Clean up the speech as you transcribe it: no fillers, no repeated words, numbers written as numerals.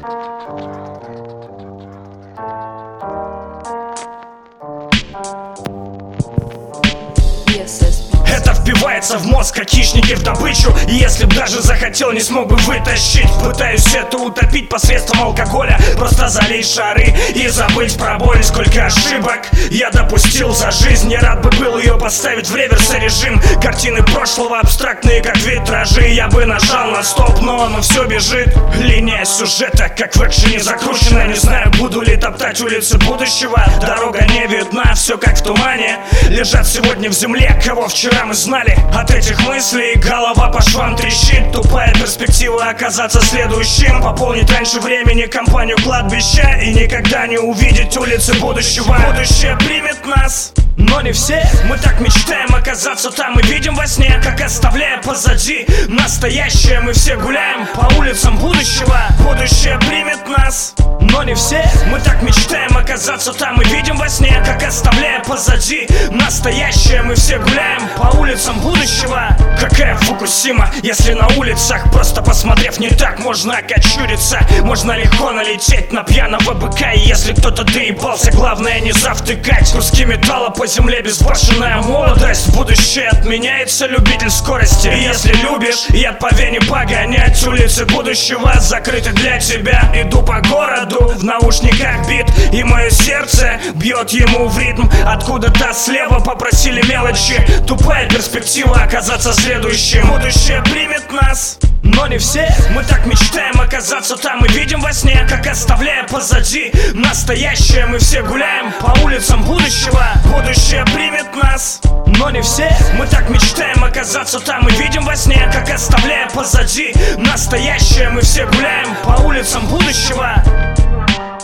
Это впивается в мозг, как хищники в добычу. И если б даже захотел, не смог бы вытащить. Пытаюсь это утопить посредством алкоголя. Просто залить шары и забыть про боль. Сколько ошибок я допустил за жизнь. Не рад бы был ее поставить в реверс режим. Картины прошлого абстрактные, как витражи. Я бы нажал на стоп, но оно все бежит. Линия сюжета, как в экшене закручена. Не знаю, буду ли топтать улицы будущего. Дорога не видна, все как в тумане. Лежат сегодня в земле, кого вчера мы знали. От этих мыслей голова по швам трещит. Тупая перспектива оказаться следующим. Пополнить раньше времени компанию кладбища и никогда не увидеть улицы будущего. Будущее примет нас, но не все. Мы так мечтаем оказаться там и видим во сне, как оставляя позади настоящее. Мы все гуляем по улицам будущего. Будущее примет нас, но не все. Мы так мечтаем оказаться там и видим во сне, как оставляя позади настоящее. Мы все гуляем по улицам будущего. Какая Фукусима, если на улицах, просто посмотрев не так, можно окочуриться. Можно легко налететь на пьяного быка. И если кто-то доебался, главное не завтыкать. Куски металла по земле, безбашенная молодость. Будущее отменяется, любитель скорости. И если любишь, яд по вене погонять. Улицы будущего закрыты для тебя. Иду по городу, в наушниках бит, и мое сердце бьет ему в ритм. Откуда-то слева попросили мелочи. Тупая перспектива оказаться следующим. Будущее примет нас, но не все. Мы так мечтаем оказаться там и видим во сне, как оставляя позади настоящее. Мы все гуляем по улицам будущего. Будущее примет нас, но не все. Мы так мечтаем оказаться там и видим во сне, как оставляя позади настоящее. Мы все гуляем по улицам будущего.